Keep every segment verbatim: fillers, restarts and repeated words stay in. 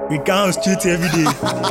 We go on street every day.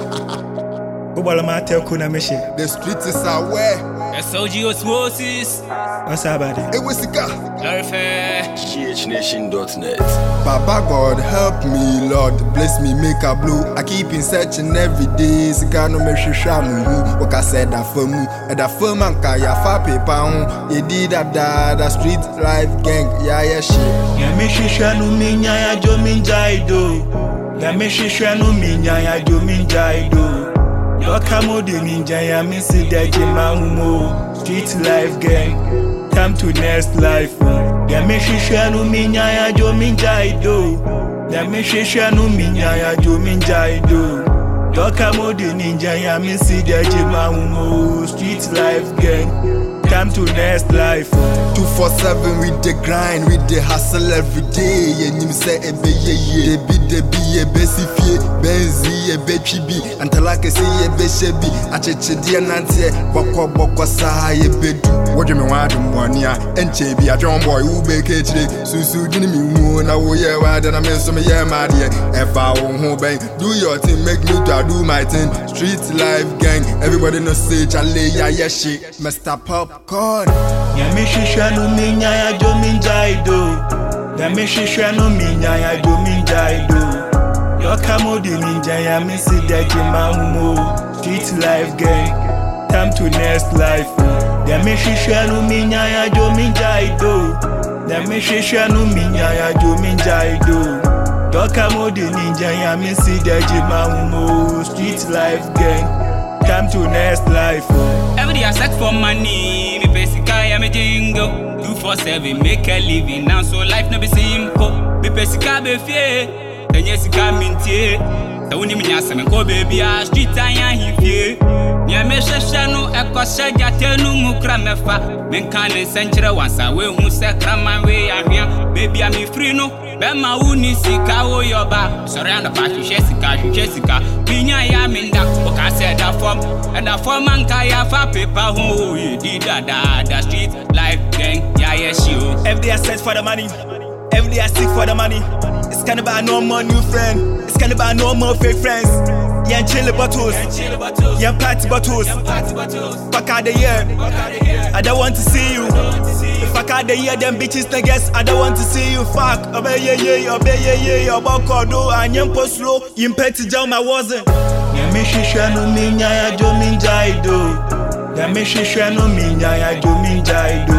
The street is aware. S O G Osmosis. What's up, buddy? It was Sika. Larifare. G H nation dot net. Baba God help me, Lord, bless me, make a blue. I keep in searching every day. Sika no me shisha mu. What I said that for me, and that for man kaya fa paper. You did that da street life gang, yeah yeah shit. Ya me shisha no minya ya jo minjaido. Ya me shisha no minya ya jo minjaido. Yo kamo de ninja ya me si deji mahumo. Street life gang, come to next life. Ya me shisha no minya ya jo minjaido. Ya me shisha no minya ya jo minjaido. Yo kamo de ninja ya me si deji mahumo. Street life gang, come to next life. two four seven with the grind, with the hustle every day. And you say a be ye ye, be the be a besi fie, benzi a betri be, until I can see a beshebi. I check the nancy, boko boko sa ye bedu. What you mean, why do monia? And chebi, a John boy who bake it. Susu, didn't me moon, I will hear why then I mean some yeah, my dear. If I won't home, do your thing, make me to do my thing. Street life gang, everybody no say, Charlie, yeah, yeah, shit. Mister Popcorn. Ya me shisha no minya ya jo minjaido. Ya me shisha no minya ya jo minjaido. Yo kamo de ninja ya me si deji mahumo. Street life gang, time to next life. Ya me shisha no minya ya jo minjaido. Ya me shisha no minya ya jo minjaido. Yo kamo de ninja ya me si deji mahumo. Street life gang, time to next life. Every day I search for money. Me pay sika ya me jingle. two four seven make a living now, so life no be simple. Me pay sika be fie. Tenye sika mintie. Sa wuni minyasa me ko baby a street anya hifie. Nya me shesha no ekosha jate no mukra mefa. Men kan ne senchire wansa we hu se kraman we ahia. Baby a me free no. Bema uni sika wo yoba. Sorry and the party she sika, she sika. Pinya ya minda. Oka said that form. And that form man kaya fa paper ho. You did that da street life gang. Yeah yeah she. Every day I search for the money. Every day I seek for the money. It's kinda buy no more new friend. It's kinda buy no more fake friends. Yeah, chill bottles. Yeah, party bottles. Fuck out the year. I don't want to see you. If I can't hear them bitches niggas, I don't want to see you. Fuck. Obey yeah yeah, obey yeah yeah. About Kodo and Yam Post Slow. You petty jam I wasn't. Yeah, me shisha no minya ya jo minjaido. Yeah, me shisha no minya ya jo minjaido.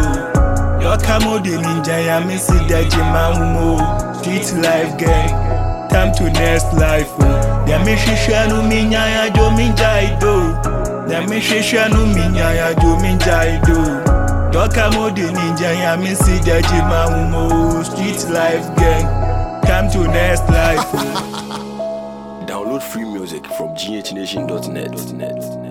Yo kamo de ninja ya me si deji mahumo. Street life gang, time to next life. Ya me shisha no minya ya jo minjaido. Ya me shisha no minya ya jo minjaido. Yo kamo de ninja ya me si deji mahumo. Street life gang, time to next life. Download free music from G H nation dot net.